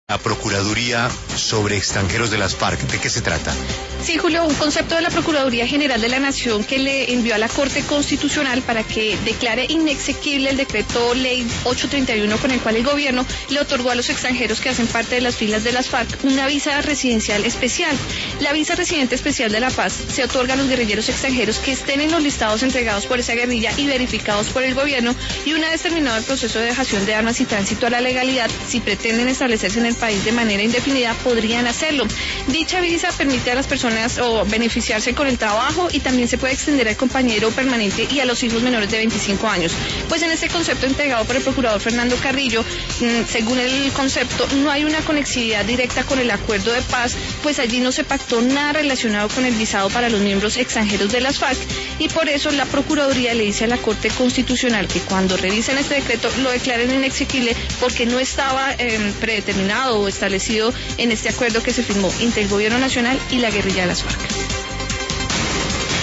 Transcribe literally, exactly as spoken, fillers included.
La Procuraduría sobre extranjeros de las FARC, ¿de qué se trata? Sí, Julio, un concepto de la Procuraduría General de la Nación que le envió a la Corte Constitucional para que declare inexequible el decreto ley ochocientos treinta y uno con el cual el gobierno le otorgó a los extranjeros que hacen parte de las filas de las FARC una visa residencial especial. La visa residente especial de La Paz se otorga a los guerrilleros extranjeros que estén en los listados entregados por esa guerrilla y verificados por el gobierno, y una vez terminado el proceso de dejación de armas y tránsito a la legalidad, si pretenden establecerse en el país de manera indefinida, podrían hacerlo. Dicha visa permite a las personas o beneficiarse con el trabajo, y también se puede extender al compañero permanente y a los hijos menores de veinticinco años. Pues en este concepto entregado por el procurador Fernando Carrillo, según el concepto, no hay una conexividad directa con el acuerdo de paz, pues allí no se pactó nada relacionado con el visado para los miembros extranjeros de las FARC, y por eso la Procuraduría le dice a la Corte Constitucional que cuando revisen este decreto lo declaren inexequible, porque no estaba eh, predeterminado o establecido en este acuerdo que se firmó entre el Gobierno Nacional y la guerrilla de las FARC.